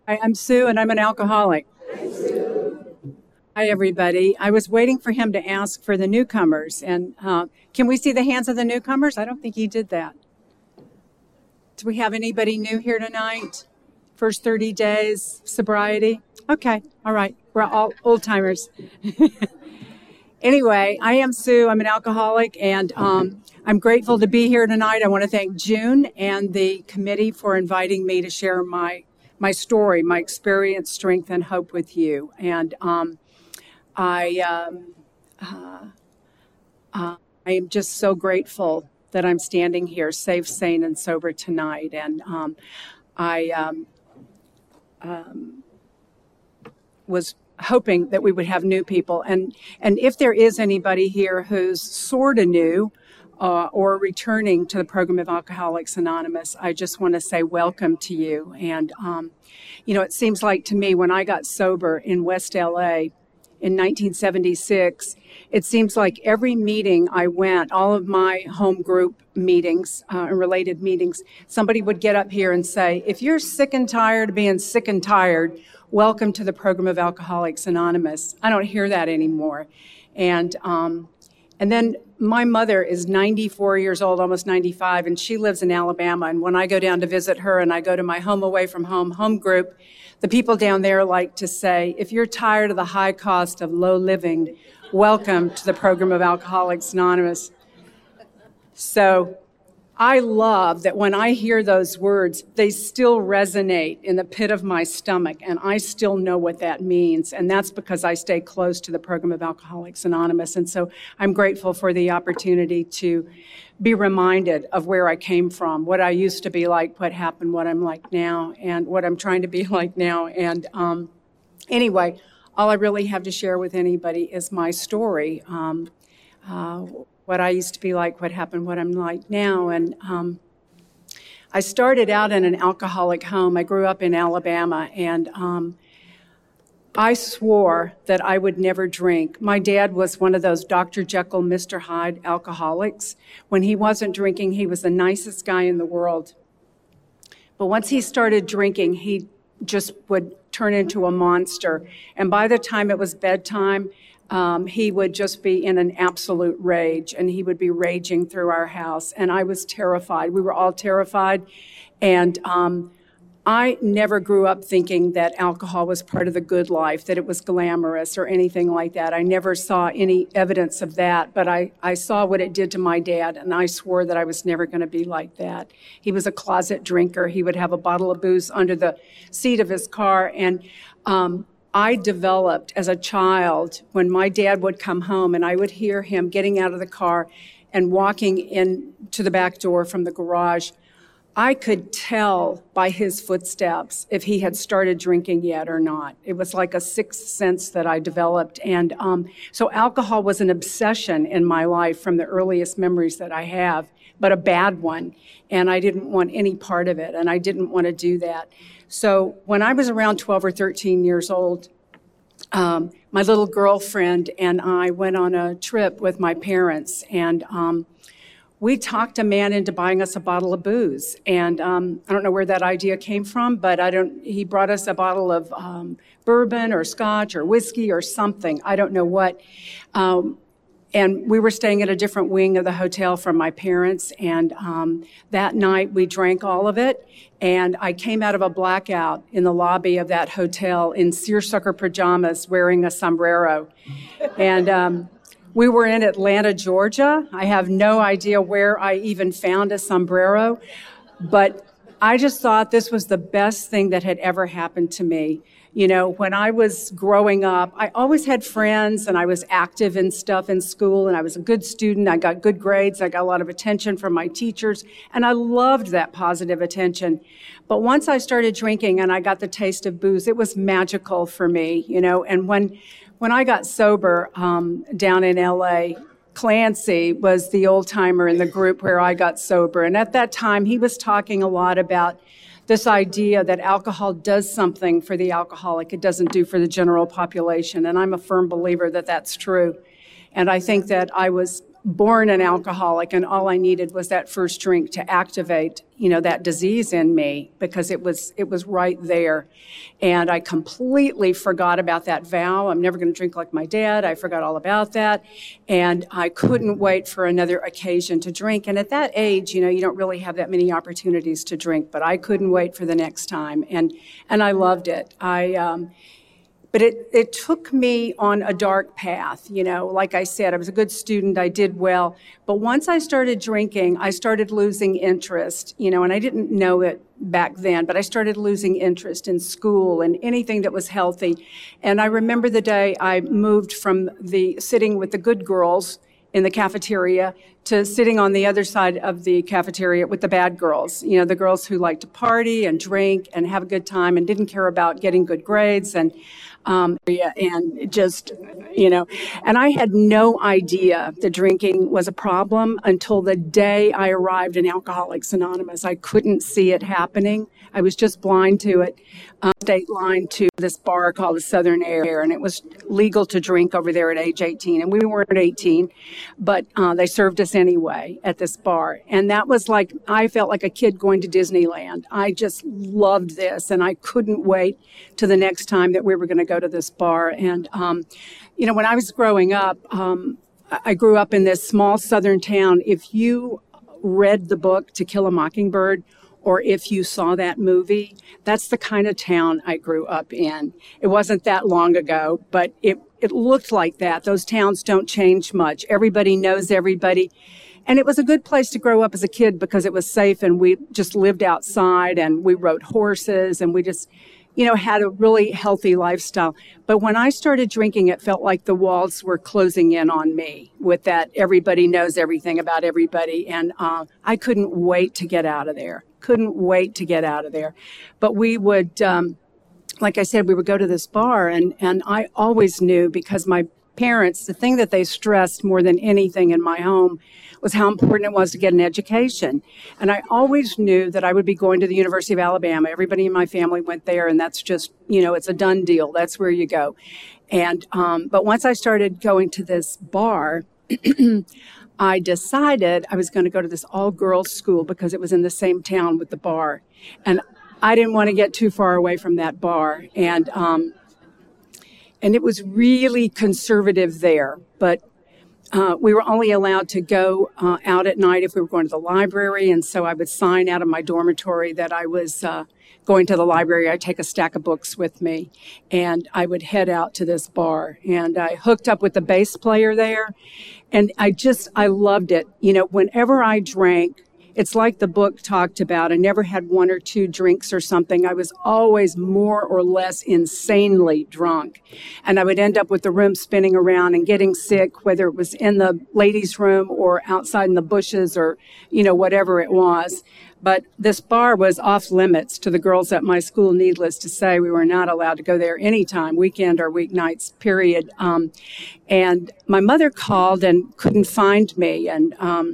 Hi, I'm Sue, and I'm an alcoholic. Hi, everybody. I was waiting for him to ask for the newcomers. And can we see the hands of the newcomers? I don't think he did that. Do we have anybody new here tonight? First 30 days, sobriety? Okay, all right. We're all old timers. Anyway, I am Sue. I'm an alcoholic, and I'm grateful to be here tonight. I want to thank June and the committee for inviting me to share my story, my experience, strength, and hope with you. And I am just so grateful that I'm standing here safe, sane, and sober tonight. And I was hoping that we would have new people. And if there is anybody here who's sort of new or returning to the program of Alcoholics Anonymous, I just want to say welcome to you. And, it seems like to me when I got sober in West LA, in 1976, it seems like every meeting I went, all of my home group meetings and related meetings, somebody would get up here and say, if you're sick and tired of being sick and tired, welcome to the program of Alcoholics Anonymous. I don't hear that anymore. And then my mother is 94 years old, almost 95, and she lives in Alabama. And when I go down to visit her and I go to my home away from home group, the people down there like to say, if you're tired of the high cost of low living, welcome to the program of Alcoholics Anonymous. So I love that when I hear those words, they still resonate in the pit of my stomach, and I still know what that means. And that's because I stay close to the program of Alcoholics Anonymous. And so I'm grateful for the opportunity to be reminded of where I came from, what I used to be like, what happened, what I'm like now, and what I'm trying to be like now. And anyway, all I really have to share with anybody is my story, what I used to be like, what happened, what I'm like now. And I started out in an alcoholic home. I grew up in Alabama, and I swore that I would never drink. My dad was one of those Dr. Jekyll, Mr. Hyde alcoholics. When he wasn't drinking, he was the nicest guy in the world. But once he started drinking, he just would turn into a monster. And by the time it was bedtime, he would just be in an absolute rage, and he would be raging through our house. And I was terrified. We were all terrified. And I never grew up thinking that alcohol was part of the good life, that it was glamorous or anything like that. I never saw any evidence of that, but I saw what it did to my dad, and I swore that I was never going to be like that. He was a closet drinker. He would have a bottle of booze under the seat of his car, and I developed as a child when my dad would come home and I would hear him getting out of the car and walking in to the back door from the garage. I could tell by his footsteps if he had started drinking yet or not. It was like a sixth sense that I developed. And so alcohol was an obsession in my life from the earliest memories that I have, but a bad one. And I didn't want any part of it, and I didn't want to do that. So when I was around 12 or 13 years old, my little girlfriend and I went on a trip with my parents, and we talked a man into buying us a bottle of booze. And I don't know where that idea came from, but he brought us a bottle of bourbon or scotch or whiskey or something. I don't know what. And we were staying at a different wing of the hotel from my parents. And that night we drank all of it. And I came out of a blackout in the lobby of that hotel in seersucker pajamas wearing a sombrero. And we were in Atlanta, Georgia. I have no idea where I even found a sombrero, but I just thought this was the best thing that had ever happened to me. You know, when I was growing up, I always had friends, and I was active in stuff in school, and I was a good student. I got good grades. I got a lot of attention from my teachers, and I loved that positive attention. But once I started drinking and I got the taste of booze, it was magical for me, you know. And when I got sober down in LA, Clancy was the old timer in the group where I got sober. And at that time, he was talking a lot about this idea that alcohol does something for the alcoholic it doesn't do for the general population. And I'm a firm believer that that's true. And I think that I was born an alcoholic, and all I needed was that first drink to activate, that disease in me, because it was right there. And I completely forgot about that vow. I'm never going to drink like my dad. I forgot all about that. And I couldn't wait for another occasion to drink. And at that age, you don't really have that many opportunities to drink, but I couldn't wait for the next time. And I loved it. But it took me on a dark path. Like I said, I was a good student. I did well. But once I started drinking, I started losing interest, and I didn't know it back then, but I started losing interest in school and anything that was healthy. And I remember the day I moved from sitting with the good girls in the cafeteria to sitting on the other side of the cafeteria with the bad girls, the girls who liked to party and drink and have a good time and didn't care about getting good grades and just, and I had no idea that drinking was a problem until the day I arrived in Alcoholics Anonymous. I couldn't see it happening. I was just blind to it. State line to this bar called the Southern Air, and it was legal to drink over there at age 18, and we weren't 18, but they served us anyway at this bar. And that was like, I felt like a kid going to Disneyland. I just loved this, and I couldn't wait to the next time that we were going to go to this bar. And when I was growing up, I grew up in this small southern town. If you read the book To Kill a Mockingbird, or if you saw that movie, that's the kind of town I grew up in. It wasn't that long ago, but it looked like that. Those towns don't change much. Everybody knows everybody. And it was a good place to grow up as a kid because it was safe, and we just lived outside, and we rode horses, and we just, had a really healthy lifestyle. But when I started drinking, it felt like the walls were closing in on me with that everybody knows everything about everybody. And I couldn't wait to get out of there. But we would, like I said, we would go to this bar, and I always knew, because my parents, the thing that they stressed more than anything in my home was how important it was to get an education. And I always knew that I would be going to the University of Alabama. Everybody in my family went there, and that's just, it's a done deal. That's where you go. And, but once I started going to this bar, I decided I was going to go to this all-girls school because it was in the same town with the bar. And I didn't want to get too far away from that bar. And it was really conservative there, but we were only allowed to go out at night if we were going to the library. And so I would sign out of my dormitory that I was going to the library. I'd take a stack of books with me, and I would head out to this bar. And I hooked up with the bass player there, and I loved it. Whenever I drank, it's like the book talked about. I never had one or two drinks or something. I was always more or less insanely drunk. And I would end up with the room spinning around and getting sick, whether it was in the ladies' room or outside in the bushes or, whatever it was. But this bar was off limits to the girls at my school. Needless to say, we were not allowed to go there anytime, weekend or weeknights, period. And my mother called and couldn't find me. And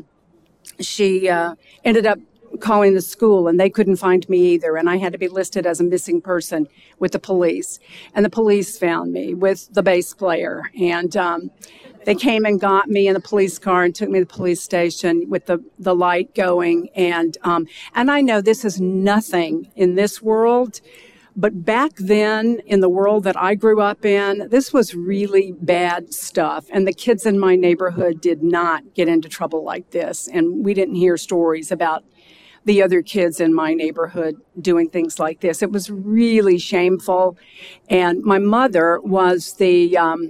she ended up calling the school, and they couldn't find me either. And I had to be listed as a missing person with the police. And the police found me with the bass player. And they came and got me in the police car and took me to the police station with the light going. And I know this is nothing in this world, but back then, in the world that I grew up in, this was really bad stuff. And the kids in my neighborhood did not get into trouble like this. And we didn't hear stories about the other kids in my neighborhood doing things like this. It was really shameful. And my mother was the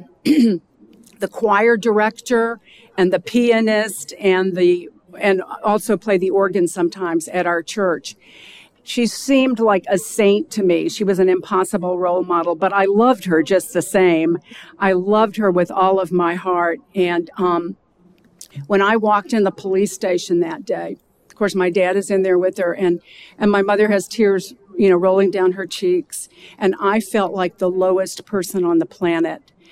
choir director and the pianist and also played the organ sometimes at our church. She seemed like a saint to me. She was an impossible role model, but I loved her just the same. I loved her with all of my heart. And when I walked in the police station that day, of course, my dad is in there with her, and my mother has tears, rolling down her cheeks. And I felt like the lowest person on the planet.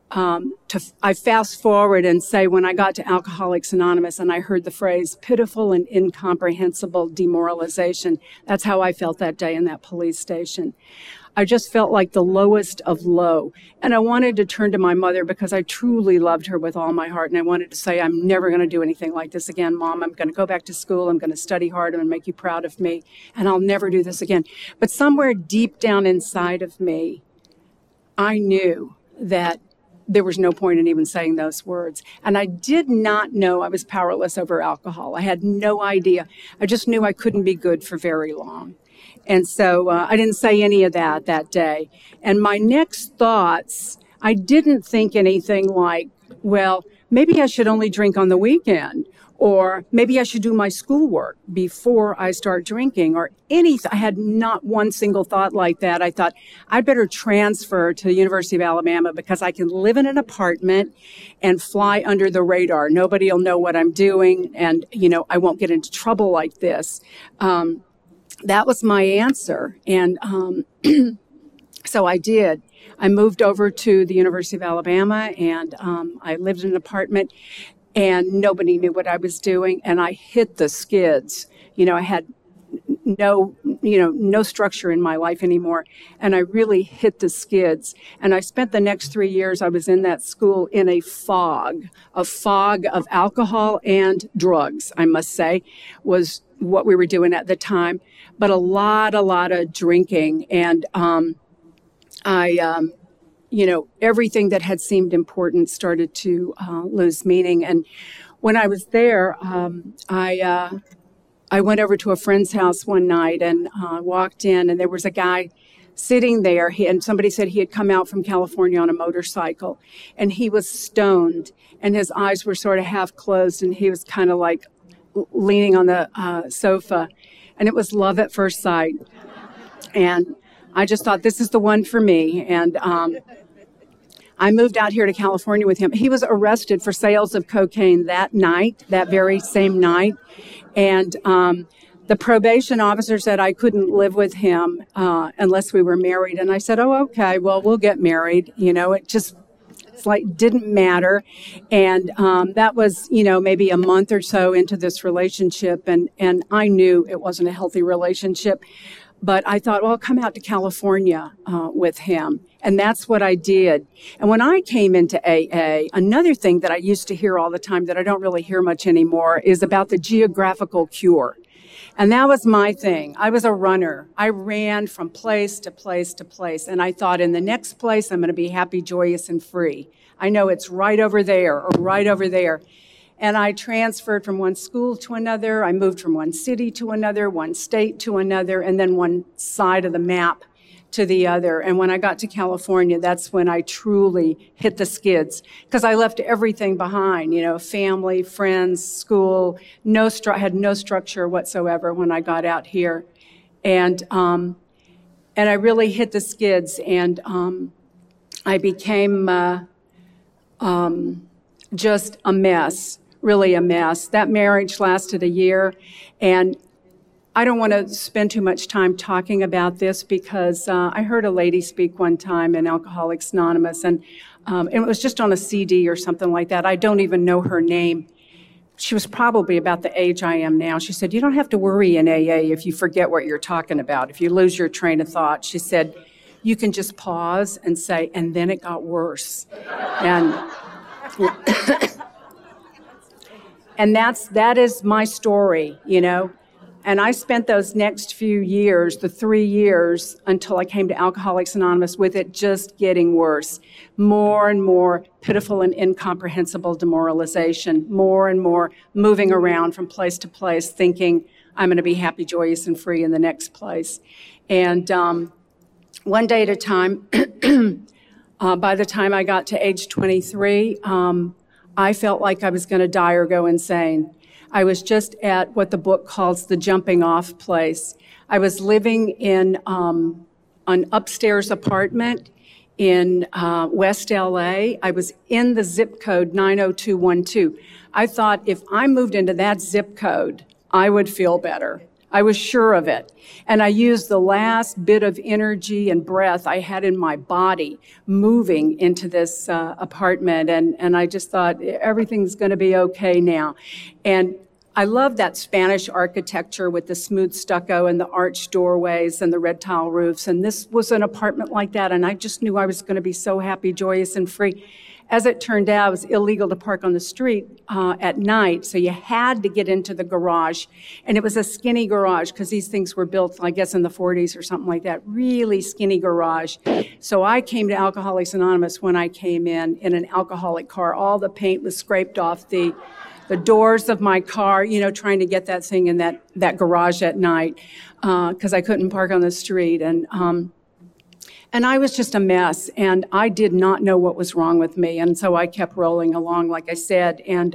I fast forward and say when I got to Alcoholics Anonymous and I heard the phrase pitiful and incomprehensible demoralization, that's how I felt that day in that police station. I just felt like the lowest of low. And I wanted to turn to my mother because I truly loved her with all my heart. And I wanted to say, I'm never going to do anything like this again, Mom. I'm going to go back to school. I'm going to study hard. I'm going to make you proud of me. And I'll never do this again. But somewhere deep down inside of me, I knew that there was no point in even saying those words. And I did not know I was powerless over alcohol. I had no idea. I just knew I couldn't be good for very long. And so I didn't say any of that day. And my next thoughts, I didn't think anything like, well, maybe I should only drink on the weekend, or maybe I should do my schoolwork before I start drinking, or anything. I had not one single thought like that. I thought I'd better transfer to the University of Alabama because I can live in an apartment and fly under the radar. Nobody will know what I'm doing, and, I won't get into trouble like this. That was my answer. And so I did. I moved over to the University of Alabama, and I lived in an apartment, and nobody knew what I was doing. And I hit the skids. I had no structure in my life anymore. And I really hit the skids. And I spent the next 3 years, I was in that school in a fog of alcohol and drugs, I must say, was what we were doing at the time. But a lot of drinking. And everything that had seemed important started to lose meaning. And when I was there, I went over to a friend's house one night and walked in, and there was a guy sitting there. And somebody said he had come out from California on a motorcycle, and he was stoned, and his eyes were sort of half closed, and he was kind of like leaning on the sofa. And it was love at first sight. And I just thought, this is the one for me. And I moved out here to California with him. He was arrested for sales of cocaine that night, that very same night. And the probation officer said I couldn't live with him unless we were married. And I said, oh, okay, well, we'll get married. It's like didn't matter. And that was, maybe a month or so into this relationship. And I knew it wasn't a healthy relationship. But I thought, well, I'll come out to California with him. And that's what I did. And when I came into AA, another thing that I used to hear all the time that I don't really hear much anymore is about the geographical cure. And that was my thing. I was a runner. I ran from place to place to place. And I thought, in the next place, I'm going to be happy, joyous, and free. I know it's right over there or right over there. And I transferred from one school to another. I moved from one city to another, one state to another, and then one side of the map to the other. And when I got to California, that's when I truly hit the skids, because I left everything behind, family, friends, school, had no structure whatsoever when I got out here. And I really hit the skids, and I became just a mess, really a mess. That marriage lasted a year, and I don't want to spend too much time talking about this because I heard a lady speak one time in Alcoholics Anonymous, and it was just on a CD or something like that. I don't even know her name. She was probably about the age I am now. She said, you don't have to worry in AA if you forget what you're talking about, if you lose your train of thought. She said, you can just pause and say, and then it got worse. And and that is my story, And I spent those next few years, the 3 years until I came to Alcoholics Anonymous, with it just getting worse. More and more pitiful and incomprehensible demoralization, more and more moving around from place to place, thinking I'm going to be happy, joyous, and free in the next place. And one day at a time, by the time I got to age 23, I felt like I was going to die or go insane. I was just at what the book calls the jumping off place. I was living in an upstairs apartment in West LA. I was in the zip code 90212. I thought if I moved into that zip code, I would feel better. I was sure of it. And I used the last bit of energy and breath I had in my body moving into this apartment. And I just thought, everything's going to be okay now. And I love that Spanish architecture with the smooth stucco and the arched doorways and the red tile roofs. And this was an apartment like that. And I just knew I was going to be so happy, joyous, and free. As it turned out, it was illegal to park on the street at night, so you had to get into the garage. And it was a skinny garage because these things were built, I guess, in the 40s or something like that, really skinny garage. So I came to Alcoholics Anonymous when I came in an alcoholic car. All the paint was scraped off the doors of my car, you know, trying to get that thing in that garage at night because I couldn't park on the street. And I was just a mess, and I did not know what was wrong with me. And so I kept rolling along, like I said. And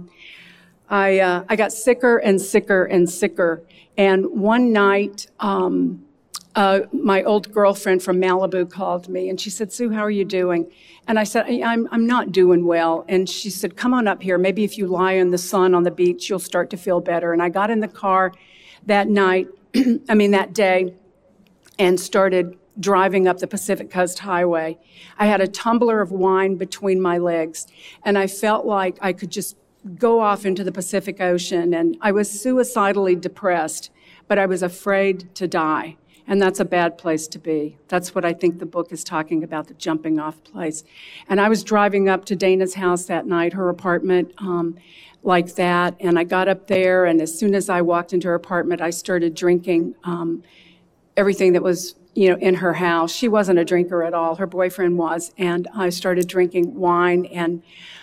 I got sicker and sicker and sicker. And one night, my old girlfriend from Malibu called me, and she said, "Sue, how are you doing?" And I said, I'm not doing well. And she said, "Come on up here. Maybe if you lie in the sun on the beach, you'll start to feel better." And I got in the car that night, that day, and started driving up the Pacific Coast Highway. I had a tumbler of wine between my legs, and I felt like I could just go off into the Pacific Ocean. And I was suicidally depressed, but I was afraid to die. And that's a bad place to be. That's what I think the book is talking about, the jumping off place. And I was driving up to Dana's house that night, her apartment, like that. And I got up there, and as soon as I walked into her apartment, I started drinking everything that was in her house. She wasn't a drinker at all. Her boyfriend was. And I started drinking wine, and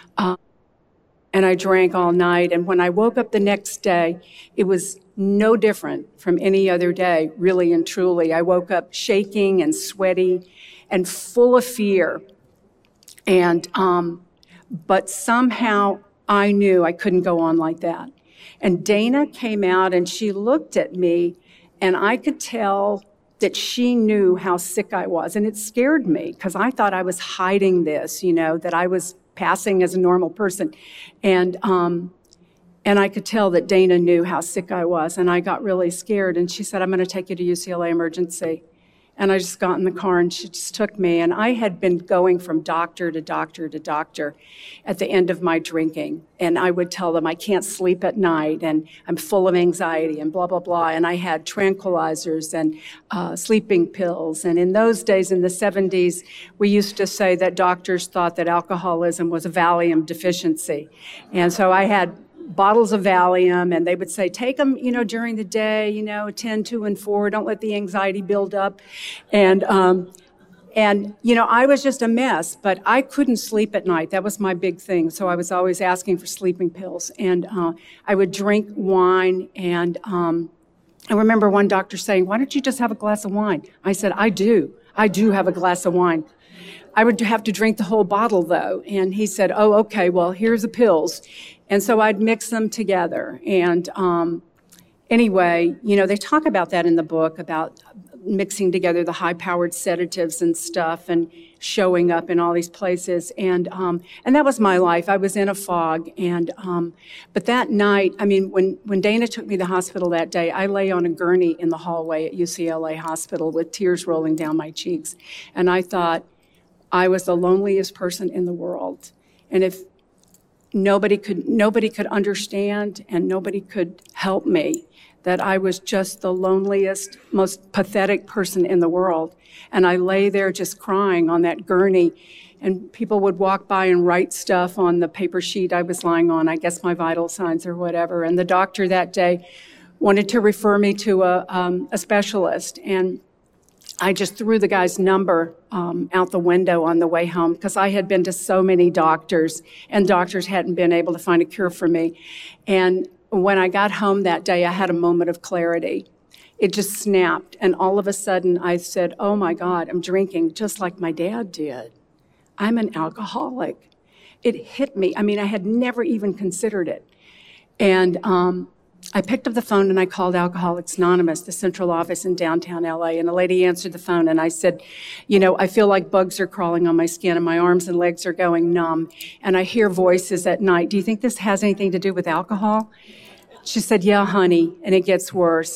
I drank all night. And when I woke up the next day, it was no different from any other day, really and truly. I woke up shaking and sweaty and full of fear. And, but somehow I knew I couldn't go on like that. And Dana came out, and she looked at me, and I could tell that she knew how sick I was. And it scared me because I thought I was hiding this, that I was passing as a normal person. And I could tell that Dana knew how sick I was. And I got really scared. And she said, "I'm going to take you to UCLA emergency." And I just got in the car, and she just took me. And I had been going from doctor to doctor to doctor at the end of my drinking. And I would tell them I can't sleep at night, and I'm full of anxiety, and blah, blah, blah. And I had tranquilizers and sleeping pills. And in those days, in the 70s, we used to say that doctors thought that alcoholism was a Valium deficiency. And so I had bottles of Valium, and they would say, take them, during the day, 10, 2, and 4, don't let the anxiety build up. And I was just a mess, but I couldn't sleep at night. That was my big thing. So I was always asking for sleeping pills, and I would drink wine. And I remember one doctor saying, "Why don't you just have a glass of wine?" I said, I do have a glass of wine. I would have to drink the whole bottle, though. And he said, "Oh, okay, well, here's the pills." And so I'd mix them together. And anyway, they talk about that in the book, about mixing together the high-powered sedatives and stuff and showing up in all these places. And that was my life. I was in a fog. And but that night, when Dana took me to the hospital that day, I lay on a gurney in the hallway at UCLA Hospital with tears rolling down my cheeks. And I thought, I was the loneliest person in the world. And if nobody could understand and nobody could help me, that I was just the loneliest, most pathetic person in the world. And I lay there just crying on that gurney, and people would walk by and write stuff on the paper sheet I was lying on, I guess my vital signs or whatever. And the doctor that day wanted to refer me to a specialist, and I just threw the guy's number out the window on the way home because I had been to so many doctors, and doctors hadn't been able to find a cure for me. And when I got home that day, I had a moment of clarity. It just snapped, and all of a sudden I said, "Oh my God, I'm drinking just like my dad did. I'm an alcoholic." It hit me. I had never even considered it. And I picked up the phone and I called Alcoholics Anonymous, the central office in downtown LA, and a lady answered the phone, and I said, I feel like bugs are crawling on my skin and my arms and legs are going numb, and I hear voices at night. "Do you think this has anything to do with alcohol?" She said, "Yeah, honey, and it gets worse."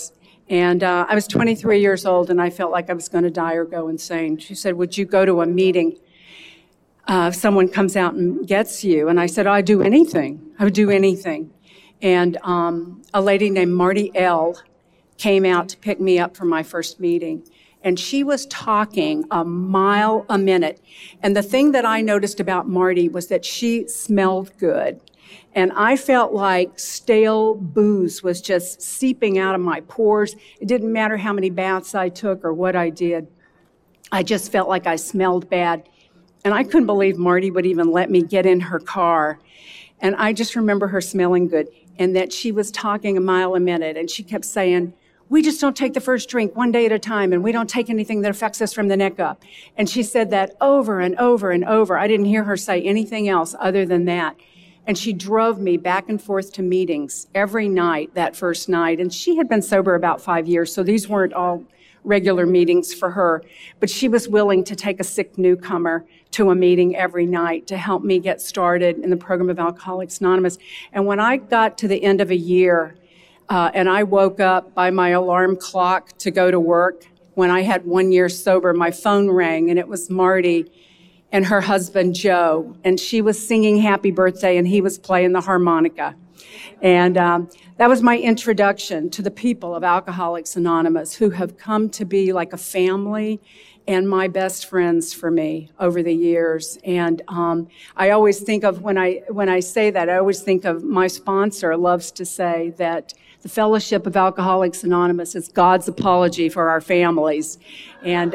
And I was 23 years old, and I felt like I was going to die or go insane. She said, would you go to a meeting if someone comes out and gets you? And I said, I'd do anything. I would do anything. And a lady named Marty L. came out to pick me up for my first meeting. And she was talking a mile a minute. And the thing that I noticed about Marty was that she smelled good. And I felt like stale booze was just seeping out of my pores. It didn't matter how many baths I took or what I did. I just felt like I smelled bad. And I couldn't believe Marty would even let me get in her car. And I just remember her smelling good and that she was talking a mile a minute. And she kept saying, we just don't take the first drink one day at a time, and we don't take anything that affects us from the neck up. And she said that over and over and over. I didn't hear her say anything else other than that. And she drove me back and forth to meetings every night that first night. And she had been sober about 5 years, so these weren't all regular meetings for her. But she was willing to take a sick newcomer to a meeting every night to help me get started in the program of Alcoholics Anonymous. And when I got to the end of a year, and I woke up by my alarm clock to go to work, when I had 1 year sober, my phone rang, and it was Marty and her husband, Joe. And she was singing Happy Birthday, and he was playing the harmonica. And that was my introduction to the people of Alcoholics Anonymous, who have come to be like a family and my best friends for me over the years. And I always think of, when I say that, I always think of my sponsor loves to say that the Fellowship of Alcoholics Anonymous is God's apology for our families. And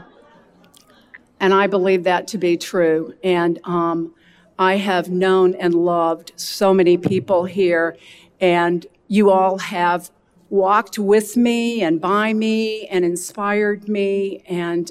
I believe that to be true. And I have known and loved so many people here, and you all have walked with me and by me and inspired me and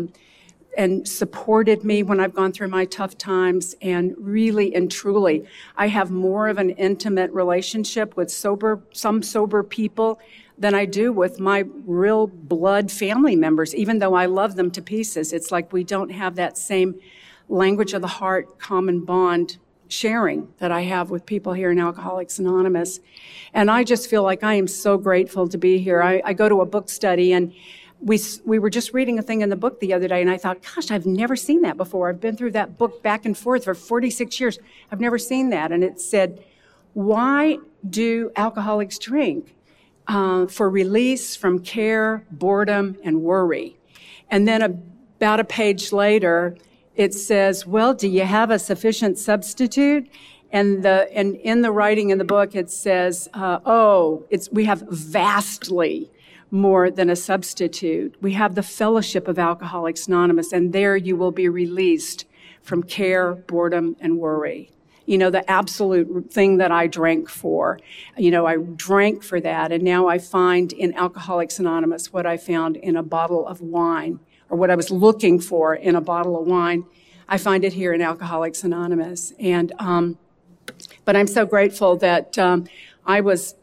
supported me when I've gone through my tough times. And really and truly, I have more of an intimate relationship with some sober people than I do with my real blood family members, even though I love them to pieces. It's like we don't have that same language of the heart, common bond sharing that I have with people here in Alcoholics Anonymous. And I just feel like I am so grateful to be here. I go to a book study, and we were just reading a thing in the book the other day, and I thought, gosh, I've never seen that before. I've been through that book back and forth for 46 years. I've never seen that. And it said, why do alcoholics drink? For release from care, boredom, and worry. And then about a page later, it says, well, do you have a sufficient substitute? And in the writing in the book, it says, we have vastly more than a substitute. We have the Fellowship of Alcoholics Anonymous, and there you will be released from care, boredom, and worry. You know, the absolute thing that I drank for. You know, I drank for that, and now I find in Alcoholics Anonymous what I found in a bottle of wine, or what I was looking for in a bottle of wine. I find it here in Alcoholics Anonymous. And but I'm so grateful that I was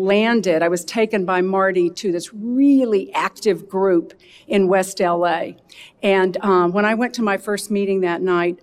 taken by Marty to this really active group in West LA. And when I went to my first meeting that night,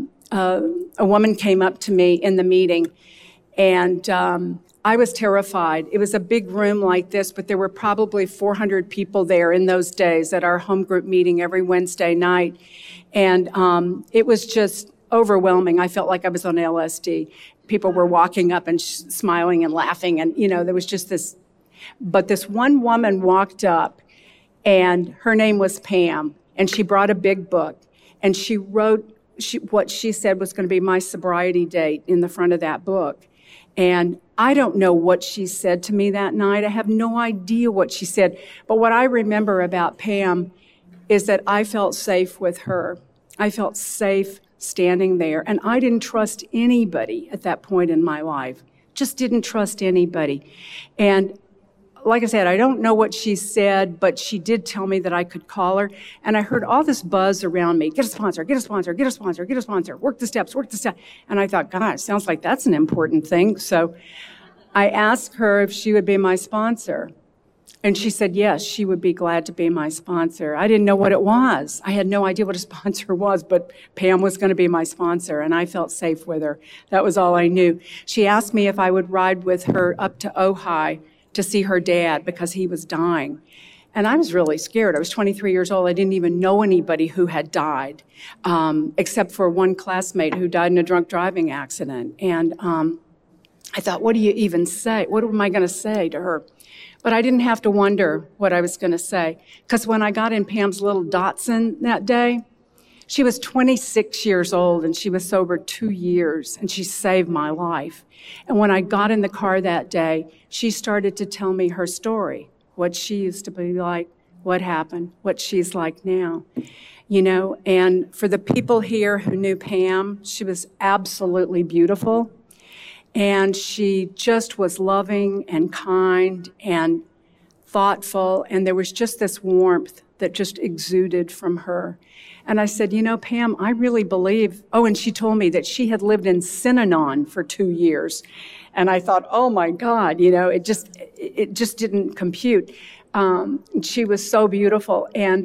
a woman came up to me in the meeting, and I was terrified. It was a big room like this, but there were probably 400 people there in those days at our home group meeting every Wednesday night. And it was just overwhelming. I felt like I was on LSD. People were walking up and smiling and laughing, and, you know, there was just this. But this one woman walked up, and her name was Pam, and she brought a big book, and she wrote what she said was going to be my sobriety date in the front of that book. And I don't know what she said to me that night. I have no idea what she said. But what I remember about Pam is that I felt safe with her. I felt safe standing there. And I didn't trust anybody at that point in my life. Just didn't trust anybody. And like I said, I don't know what she said, but she did tell me that I could call her. And I heard all this buzz around me. Get a sponsor, get a sponsor, get a sponsor, get a sponsor. Work the steps, work the steps. And I thought, gosh, sounds like that's an important thing. So I asked her if she would be my sponsor. And she said, yes, she would be glad to be my sponsor. I didn't know what it was. I had no idea what a sponsor was, but Pam was going to be my sponsor, and I felt safe with her. That was all I knew. She asked me if I would ride with her up to Ojai to see her dad because he was dying. And I was really scared. I was 23 years old. I didn't even know anybody who had died, except for one classmate who died in a drunk driving accident. And I thought, what do you even say? What am I going to say to her? But I didn't have to wonder what I was going to say, because when I got in Pam's little Datsun that day, she was 26 years old, and she was sober 2 years, and she saved my life. And when I got in the car that day, she started to tell me her story, what she used to be like, what happened, what she's like now. You know, and for the people here who knew Pam, she was absolutely beautiful. And she just was loving and kind and thoughtful. And there was just this warmth that just exuded from her. And I said, you know, Pam, I really believe, and she told me that she had lived in Synanon for 2 years. And I thought, oh my God, you know, it just didn't compute. She was so beautiful. And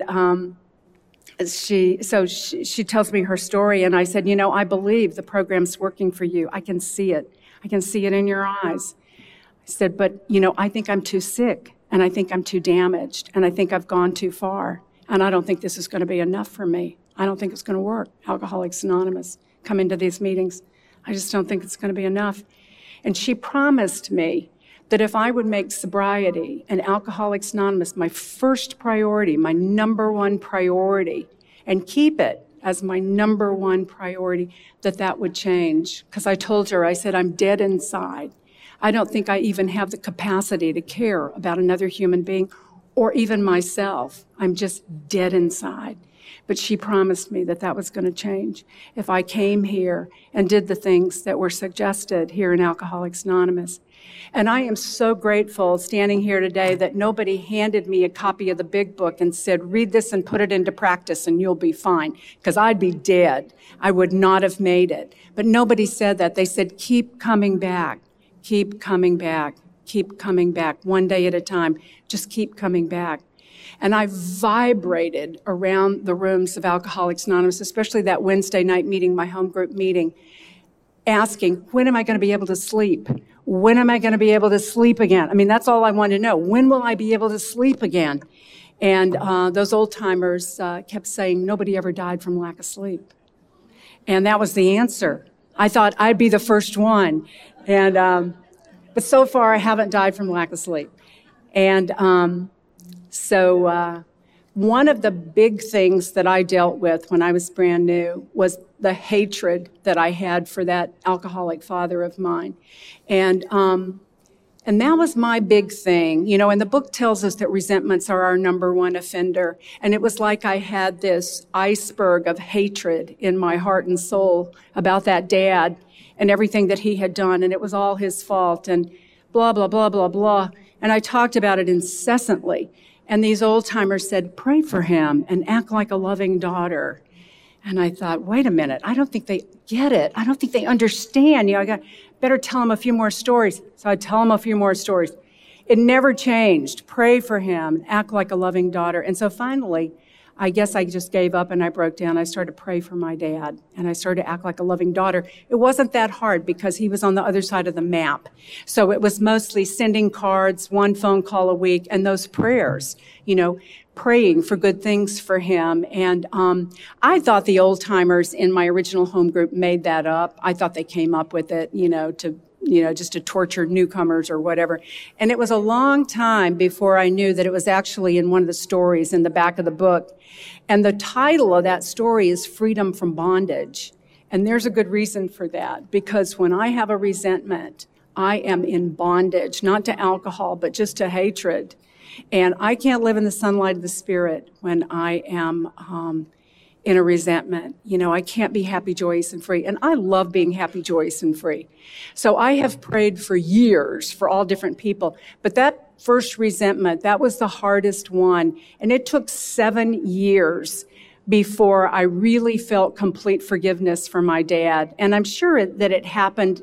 she tells me her story. And I said, you know, I believe the program's working for you. I can see it. I can see it in your eyes. I said, but, you know, I think I'm too sick, and I think I'm too damaged, and I think I've gone too far, and I don't think this is going to be enough for me. I don't think it's going to work. Alcoholics Anonymous, come into these meetings. I just don't think it's going to be enough. And she promised me that if I would make sobriety and Alcoholics Anonymous my first priority, my number one priority, and keep it as my number one priority, that would change. Because I told her, I said, I'm dead inside. I don't think I even have the capacity to care about another human being or even myself. I'm just dead inside. But she promised me that was going to change if I came here and did the things that were suggested here in Alcoholics Anonymous. And I am so grateful standing here today that nobody handed me a copy of the big book and said, read this and put it into practice and you'll be fine, because I'd be dead. I would not have made it. But nobody said that. They said, keep coming back, keep coming back, keep coming back, one day at a time. Just keep coming back. And I vibrated around the rooms of Alcoholics Anonymous, especially that Wednesday night meeting, my home group meeting, asking, when am I going to be able to sleep? When am I going to be able to sleep again? I mean, that's all I want to know. When will I be able to sleep again? And those old timers kept saying, nobody ever died from lack of sleep. And that was the answer. I thought I'd be the first one. And but so far, I haven't died from lack of sleep. And so one of the big things that I dealt with when I was brand new was the hatred that I had for that alcoholic father of mine. And that was my big thing. You know, and the book tells us that resentments are our number one offender. And it was like I had this iceberg of hatred in my heart and soul about that dad and everything that he had done. And it was all his fault and blah, blah, blah, blah, blah. And I talked about it incessantly. And these old-timers said, pray for him and act like a loving daughter. And I thought, wait a minute, I don't think they get it. I don't think they understand. You know, better tell them a few more stories. So I tell them a few more stories. It never changed. Pray for him, act like a loving daughter. And so finally, I guess I just gave up and I broke down. I started to pray for my dad, and I started to act like a loving daughter. It wasn't that hard because he was on the other side of the map. So it was mostly sending cards, one phone call a week, and those prayers, you know, praying for good things for him. And I thought the old timers in my original home group made that up. I thought they came up with it, just to torture newcomers or whatever. And it was a long time before I knew that it was actually in one of the stories in the back of the book. And the title of that story is Freedom from Bondage. And there's a good reason for that, because when I have a resentment, I am in bondage, not to alcohol, but just to hatred. And I can't live in the sunlight of the Spirit when I am in a resentment. You know, I can't be happy, joyous, and free. And I love being happy, joyous, and free. So I have prayed for years for all different people. But that first resentment, that was the hardest one. And it took 7 years before I really felt complete forgiveness for my dad. And I'm sure that it happened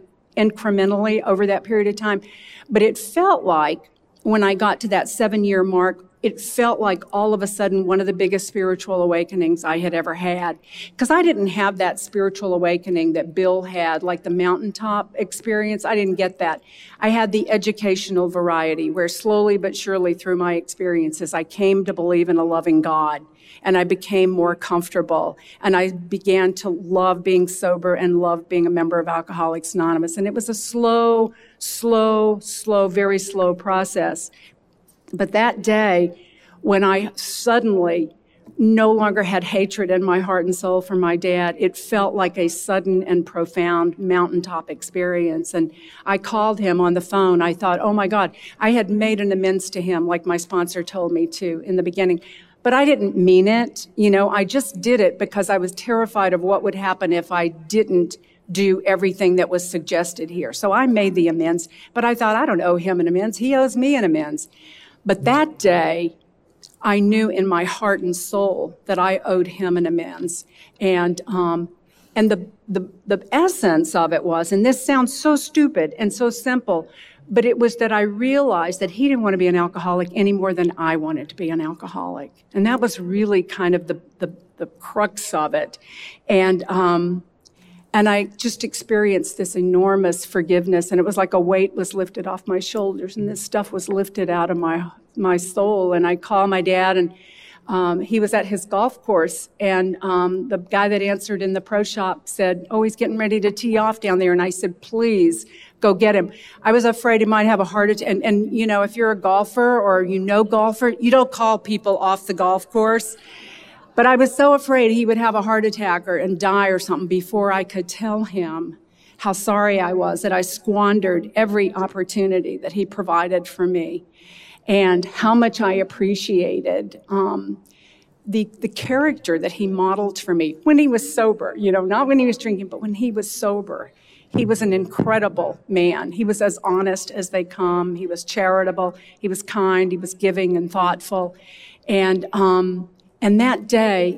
incrementally over that period of time. But it felt like when I got to that 7-year mark, it felt like all of a sudden one of the biggest spiritual awakenings I had ever had. Because I didn't have that spiritual awakening that Bill had, like the mountaintop experience. I didn't get that. I had the educational variety, where slowly but surely through my experiences, I came to believe in a loving God. And I became more comfortable. And I began to love being sober and love being a member of Alcoholics Anonymous. And it was a slow, very slow process. But that day, when I suddenly no longer had hatred in my heart and soul for my dad, it felt like a sudden and profound mountaintop experience. And I called him on the phone. I thought, oh my God, I had made an amends to him, like my sponsor told me to in the beginning. But I didn't mean it. I just did it because I was terrified of what would happen if I didn't do everything that was suggested here. So I made the amends, but I thought, I don't owe him an amends. He owes me an amends. But that day, I knew in my heart and soul that I owed him an amends. And the essence of it was, and this sounds so stupid and so simple, but it was that I realized that he didn't want to be an alcoholic any more than I wanted to be an alcoholic. And that was really kind of the crux of it. And I just experienced this enormous forgiveness, and it was like a weight was lifted off my shoulders, and this stuff was lifted out of my soul. And I called my dad, and he was at his golf course, and the guy that answered in the pro shop said, oh, he's getting ready to tee off down there. And I said, please, go get him. I was afraid he might have a heart attack. And if you're a golfer or golfer, you don't call people off the golf course. But I was so afraid he would have a heart attack and die or something before I could tell him how sorry I was that I squandered every opportunity that he provided for me, and how much I appreciated the character that he modeled for me when he was sober, not when he was drinking, but when he was sober. He was an incredible man. He was as honest as they come. He was charitable. He was kind. He was giving and thoughtful. And that day,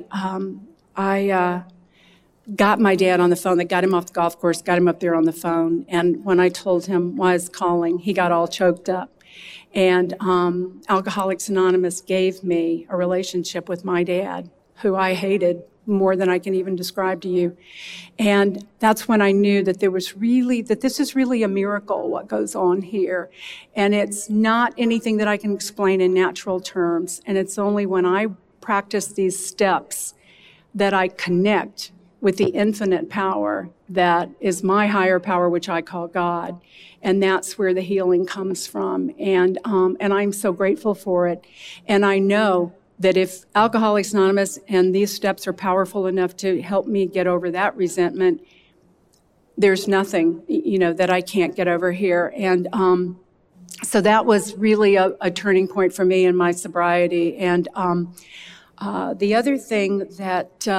I got my dad on the phone. That got him off the golf course, got him up there on the phone. And when I told him why I was calling, he got all choked up. And Alcoholics Anonymous gave me a relationship with my dad, who I hated more than I can even describe to you. And that's when I knew that this is really a miracle, what goes on here. And it's not anything that I can explain in natural terms. And it's only when I practice these steps that I connect with the infinite power that is my higher power, which I call God. And that's where the healing comes from. And I'm so grateful for it. And I know that if Alcoholics Anonymous and these steps are powerful enough to help me get over that resentment, there's nothing, that I can't get over here. And so that was really a turning point for me in my sobriety. And the other thing that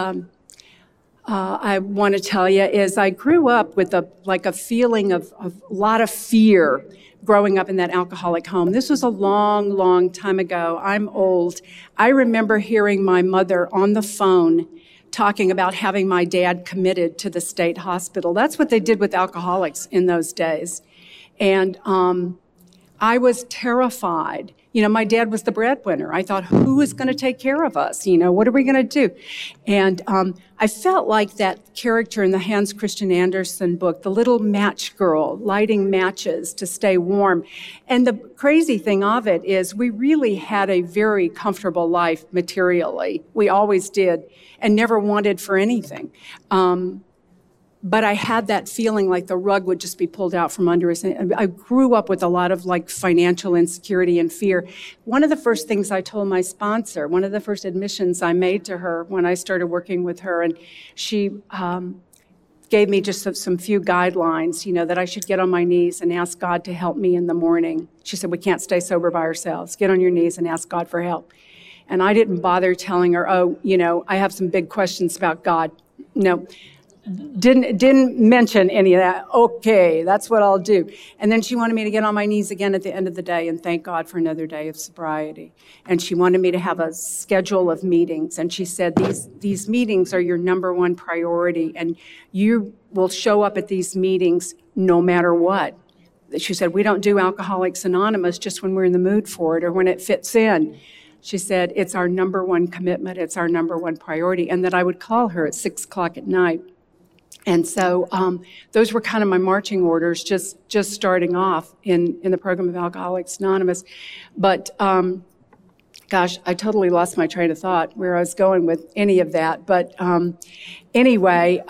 I want to tell you is I grew up with a feeling of a lot of fear growing up in that alcoholic home. This was a long, long time ago. I'm old. I remember hearing my mother on the phone talking about having my dad committed to the state hospital. That's what they did with alcoholics in those days. And I was terrified. My dad was the breadwinner. I thought, who is going to take care of us? What are we going to do? And I felt like that character in the Hans Christian Andersen book, the little match girl lighting matches to stay warm. And the crazy thing of it is we really had a very comfortable life materially. We always did, and never wanted for anything. But I had that feeling like the rug would just be pulled out from under us. And I grew up with a lot of financial insecurity and fear. One of the first things I told my sponsor, one of the first admissions I made to her when I started working with her, and she gave me just some few guidelines, that I should get on my knees and ask God to help me in the morning. She said, we can't stay sober by ourselves. Get on your knees and ask God for help. And I didn't bother telling her, I have some big questions about God. No. Didn't mention any of that. Okay, that's what I'll do. And then she wanted me to get on my knees again at the end of the day and thank God for another day of sobriety. And she wanted me to have a schedule of meetings. And she said, these meetings are your number one priority, and you will show up at these meetings no matter what. She said, we don't do Alcoholics Anonymous just when we're in the mood for it or when it fits in. She said, it's our number one commitment, it's our number one priority, and that I would call her at 6 o'clock at night. And so those were kind of my marching orders, just starting off in the program of Alcoholics Anonymous. But gosh, I totally lost my train of thought where I was going with any of that. But anyway,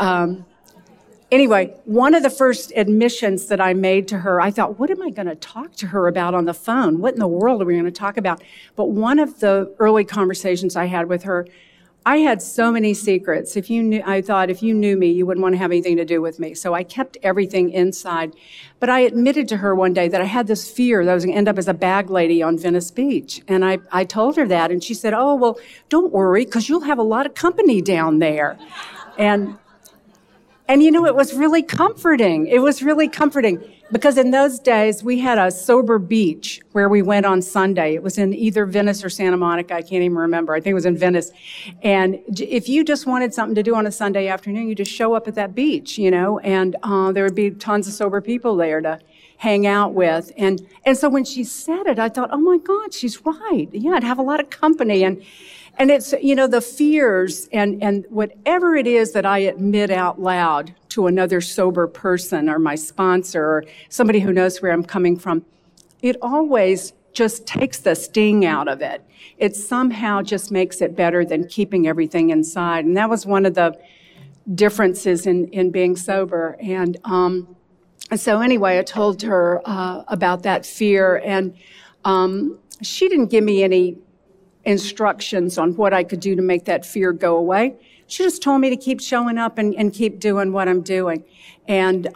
one of the first admissions that I made to her, I thought, what am I going to talk to her about on the phone? What in the world are we going to talk about? But one of the early conversations I had with her, I had so many secrets. I thought if you knew me, you wouldn't want to have anything to do with me. So I kept everything inside. But I admitted to her one day that I had this fear that I was going to end up as a bag lady on Venice Beach. And I told her that, and she said, oh, well, don't worry, because you'll have a lot of company down there. And it was really comforting. It was really comforting because in those days we had a sober beach where we went on Sunday. It was in either Venice or Santa Monica. I can't even remember. I think it was in Venice. And if you just wanted something to do on a Sunday afternoon, you just show up at that beach, and there would be tons of sober people there to hang out with. And so when she said it, I thought, oh my God, she's right. Yeah, I'd have a lot of company. And it's, the fears and whatever it is that I admit out loud to another sober person or my sponsor or somebody who knows where I'm coming from, it always just takes the sting out of it. It somehow just makes it better than keeping everything inside. And that was one of the differences in being sober. And so anyway, I told her about that fear, and she didn't give me any instructions on what I could do to make that fear go away. She just told me to keep showing up and keep doing what I'm doing. And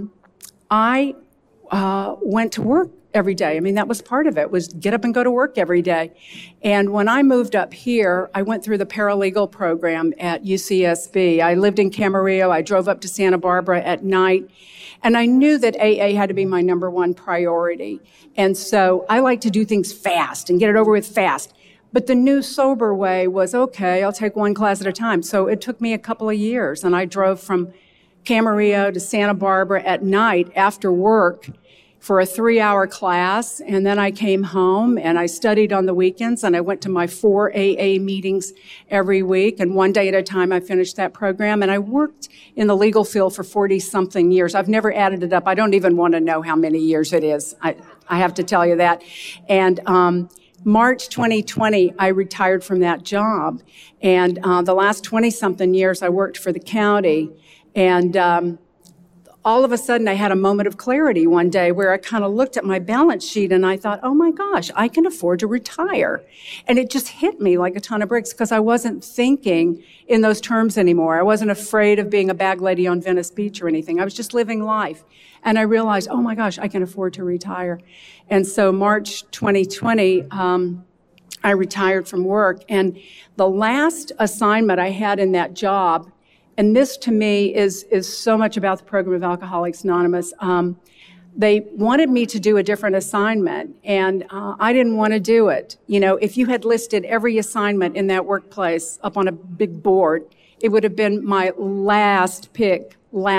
I went to work every day. I mean, that was part of it, was get up and go to work every day. And when I moved up here, I went through the paralegal program at UCSB. I lived in Camarillo. I drove up to Santa Barbara at night. And I knew that AA had to be my number one priority. And so I like to do things fast and get it over with fast. But the new sober way was, okay, I'll take one class at a time. So it took me a couple of years, and I drove from Camarillo to Santa Barbara at night after work for a 3-hour class, and then I came home and I studied on the weekends, and I went to my 4 AA meetings every week, and one day at a time I finished that program, and I worked in the legal field for 40-something years. I've never added it up. I don't even want to know how many years it is. I have to tell you that. And March 2020, I retired from that job. And the last 20-something years, I worked for the county. And all of a sudden, I had a moment of clarity one day where I kind of looked at my balance sheet and I thought, oh my gosh, I can afford to retire. And it just hit me like a ton of bricks because I wasn't thinking in those terms anymore. I wasn't afraid of being a bag lady on Venice Beach or anything. I was just living life. And I realized, oh my gosh, I can afford to retire. And so March 2020, I retired from work. And the last assignment I had in that job, and this to me is so much about the program of Alcoholics Anonymous, they wanted me to do a different assignment, and I didn't want to do it. If you had listed every assignment in that workplace up on a big board, it would have been my last pick.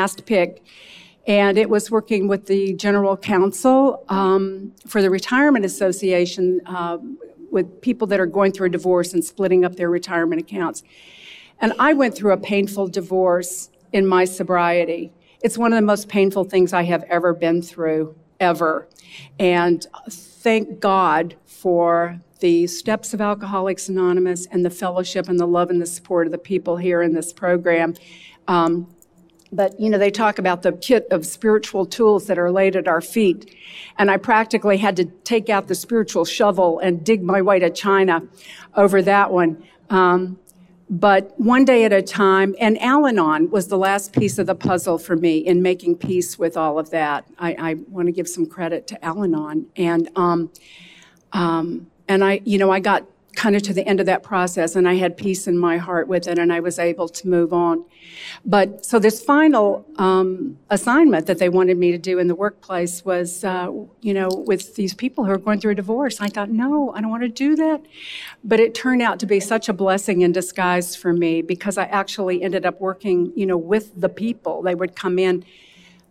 And it was working with the general counsel for the Retirement Association with people that are going through a divorce and splitting up their retirement accounts. And I went through a painful divorce in my sobriety. It's one of the most painful things I have ever been through, ever. And thank God for the steps of Alcoholics Anonymous and the fellowship and the love and the support of the people here in this program. But, they talk about the kit of spiritual tools that are laid at our feet. And I practically had to take out the spiritual shovel and dig my way to China over that one. But one day at a time, and Al-Anon was the last piece of the puzzle for me in making peace with all of that. I want to give some credit to Al-Anon. And I got kind of to the end of that process, and I had peace in my heart with it, and I was able to move on. But so this final assignment that they wanted me to do in the workplace was, with these people who are going through a divorce. I thought, no, I don't want to do that. But it turned out to be such a blessing in disguise for me because I actually ended up working, with the people. They would come in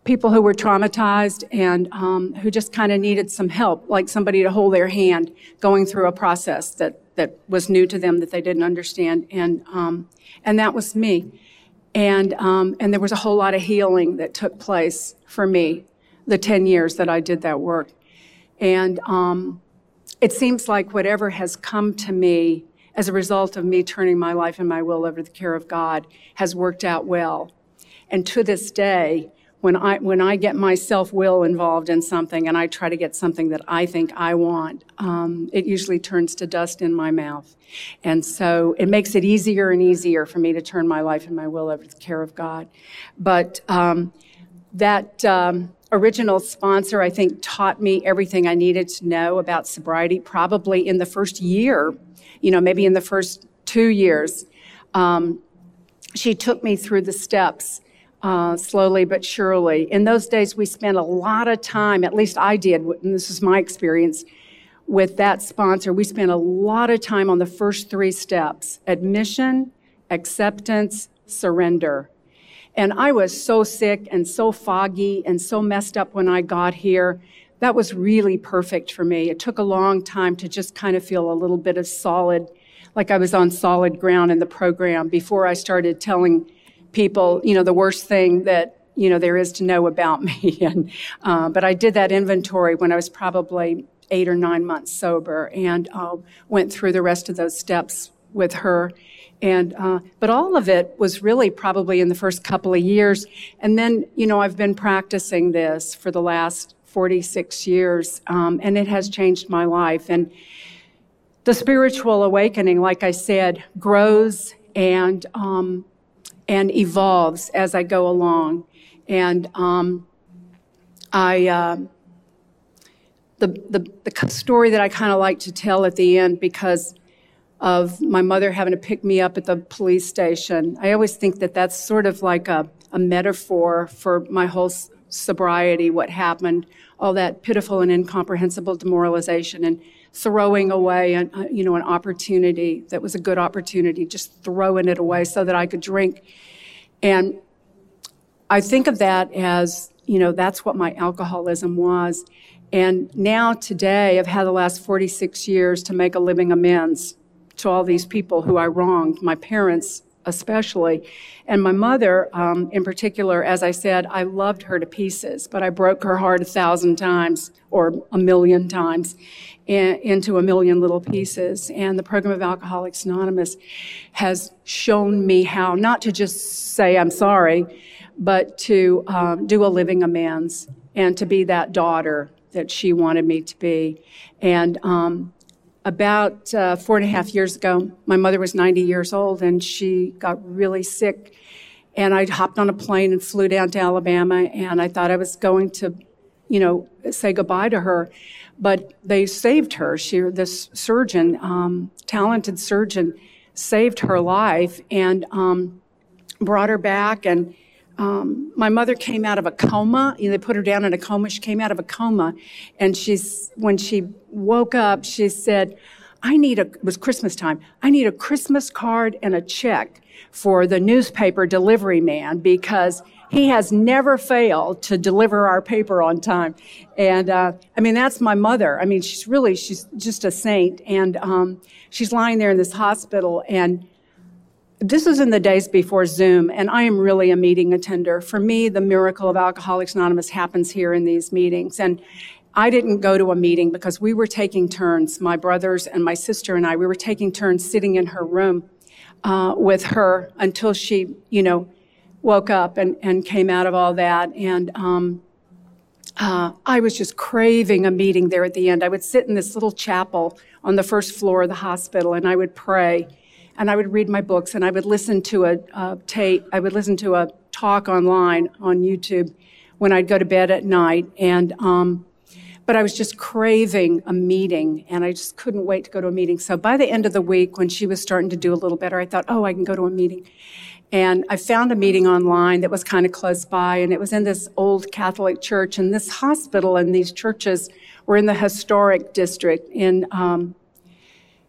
people who were traumatized and who just kind of needed some help, like somebody to hold their hand going through a process that was new to them, that they didn't understand. And that was me. And there was a whole lot of healing that took place for me the 10 years that I did that work. And it seems like whatever has come to me as a result of me turning my life and my will over to the care of God has worked out well. And to this day, when I get my self-will involved in something and I try to get something that I think I want, it usually turns to dust in my mouth. And so it makes it easier and easier for me to turn my life and my will over to the care of God. But that original sponsor, I think, taught me everything I needed to know about sobriety, probably in the first year, maybe in the first 2 years. She took me through the steps slowly but surely. In those days, we spent a lot of time, at least I did, and this is my experience, with that sponsor. We spent a lot of time on the first 3 steps: admission, acceptance, surrender. And I was so sick and so foggy and so messed up when I got here. That was really perfect for me. It took a long time to just kind of feel a little bit of solid, like I was on solid ground in the program before I started telling people, the worst thing that, there is to know about me. But I did that inventory when I was probably 8 or 9 months sober and went through the rest of those steps with her. But all of it was really probably in the first couple of years. And then, I've been practicing this for the last 46 years, and it has changed my life. And the spiritual awakening, like I said, grows and evolves as I go along. And the story that I kind of like to tell at the end, because of my mother having to pick me up at the police station, I always think that that's sort of like a metaphor for my whole sobriety, what happened, all that pitiful and incomprehensible demoralization and throwing away an opportunity that was a good opportunity, just throwing it away so that I could drink. And I think of that as, that's what my alcoholism was. And now today, I've had the last 46 years to make a living amends to all these people who I wronged, my parents especially. And my mother, in particular, as I said, I loved her to pieces, but I broke her heart 1,000 times or 1,000,000 times into 1,000,000 little pieces. And the program of Alcoholics Anonymous has shown me how not to just say I'm sorry, but to do a living amends and to be that daughter that she wanted me to be. And about 4.5 years ago, my mother was 90 years old and she got really sick. And I hopped on a plane and flew down to Alabama, and I thought I was going to, say goodbye to her. But they saved her. This surgeon, talented surgeon, saved her life and brought her back. And my mother came out of a coma. They put her down in a coma. She came out of a coma, and when she woke up, she said, it was Christmas time, I need a Christmas card and a check for the newspaper delivery man because he has never failed to deliver our paper on time. And that's my mother. She's just a saint. And she's lying there in this hospital, and this was in the days before Zoom, and I am really a meeting attender. For me, the miracle of Alcoholics Anonymous happens here in these meetings. And I didn't go to a meeting because we were taking turns, my brothers and my sister and I, we were taking turns sitting in her room with her until she, woke up and came out of all that. And I was just craving a meeting there at the end. I would sit in this little chapel on the first floor of the hospital, and I would pray. And I would read my books, and I would listen to a tape. I would listen to a talk online on YouTube when I'd go to bed at night. And but I was just craving a meeting, and I just couldn't wait to go to a meeting. So by the end of the week, when she was starting to do a little better, I thought, I can go to a meeting. And I found a meeting online that was kind of close by, and it was in this old Catholic church. And this hospital and these churches were in the historic district in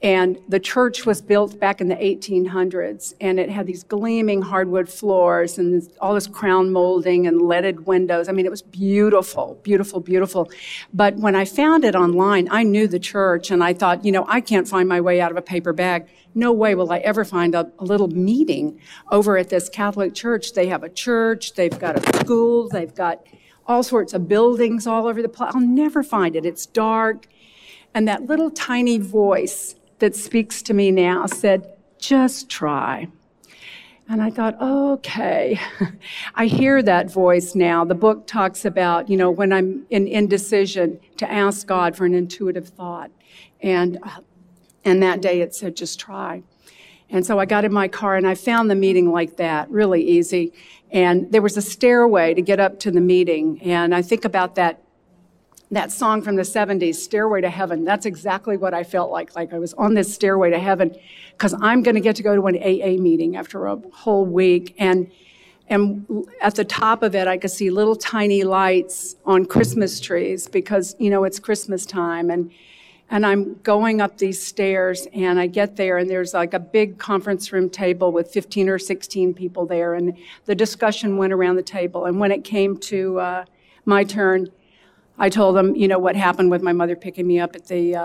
And the church was built back in the 1800s, and it had these gleaming hardwood floors and all this crown molding and leaded windows. I mean, it was beautiful, beautiful, beautiful. But when I found it online, I knew the church, and I thought, I can't find my way out of a paper bag. No way will I ever find a little meeting over at this Catholic church. They have a church, they've got a school, they've got all sorts of buildings all over the place. I'll never find it. It's dark. And that little tiny voice that speaks to me now said, just try. And I thought, okay. I hear that voice now. The book talks about, when I'm in indecision, to ask God for an intuitive thought. And that day it said, just try. And so I got in my car and I found the meeting like that, really easy. And there was a stairway to get up to the meeting. And I think about that song from the 70s, Stairway to Heaven. That's exactly what I felt like I was on this stairway to heaven, because I'm going to get to go to an AA meeting after a whole week. And at the top of it, I could see little tiny lights on Christmas trees because, it's Christmas time. And I'm going up these stairs, and I get there, and there's like a big conference room table with 15 or 16 people there. And the discussion went around the table. And when it came to my turn, I told them, what happened with my mother picking me up at the,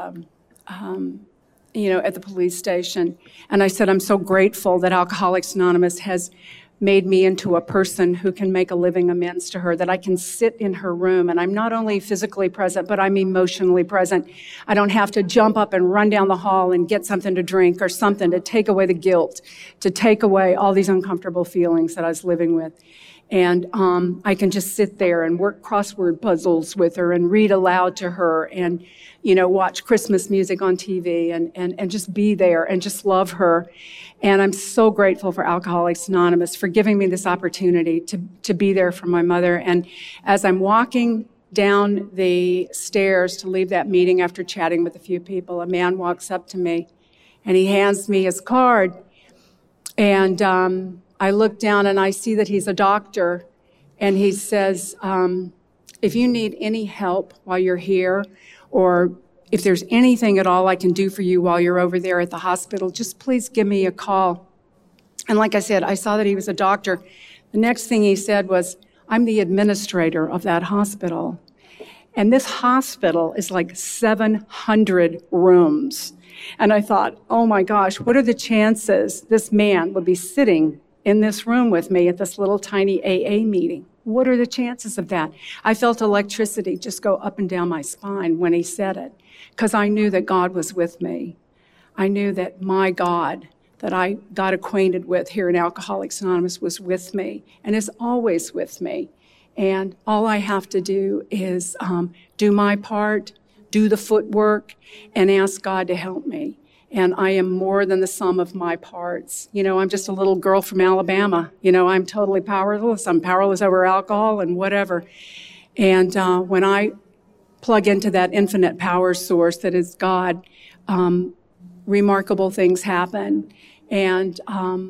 at the police station. And I said, I'm so grateful that Alcoholics Anonymous has made me into a person who can make a living amends to her, that I can sit in her room, and I'm not only physically present, but I'm emotionally present. I don't have to jump up and run down the hall and get something to drink or something to take away the guilt, to take away all these uncomfortable feelings that I was living with. And I can just sit there and work crossword puzzles with her and read aloud to her and, watch Christmas music on TV and just be there and just love her. And I'm so grateful for Alcoholics Anonymous for giving me this opportunity to be there for my mother. And as I'm walking down the stairs to leave that meeting after chatting with a few people, a man walks up to me and he hands me his card. And I look down and I see that he's a doctor, and he says, if you need any help while you're here, or if there's anything at all I can do for you while you're over there at the hospital, just please give me a call. And like I said, I saw that he was a doctor. The next thing he said was, I'm the administrator of that hospital. And this hospital is like 700 rooms. And I thought, oh my gosh, what are the chances this man would be sitting in this room with me at this little tiny AA meeting? What are the chances of that? I felt electricity just go up and down my spine when he said it, because I knew that God was with me. I knew that my God, that I got acquainted with here in Alcoholics Anonymous, was with me and is always with me. And all I have to do is do my part, do the footwork, and ask God to help me. And I am more than the sum of my parts. I'm just a little girl from Alabama. I'm totally powerless. I'm powerless over alcohol and whatever. And when I plug into that infinite power source that is God, remarkable things happen. And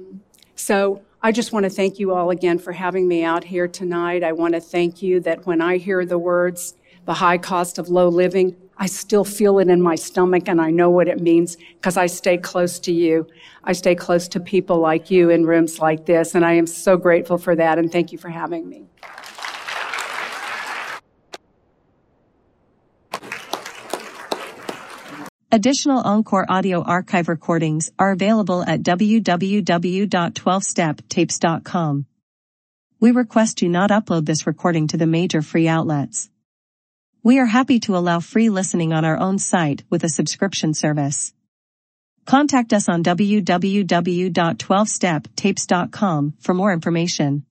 so I just want to thank you all again for having me out here tonight. I want to thank you that when I hear the words, the high cost of low living, I still feel it in my stomach, and I know what it means because I stay close to you. I stay close to people like you in rooms like this, and I am so grateful for that, and thank you for having me. Additional Encore audio archive recordings are available at www.12steptapes.com. We request you not upload this recording to the major free outlets. We are happy to allow free listening on our own site with a subscription service. Contact us on www.12steptapes.com for more information.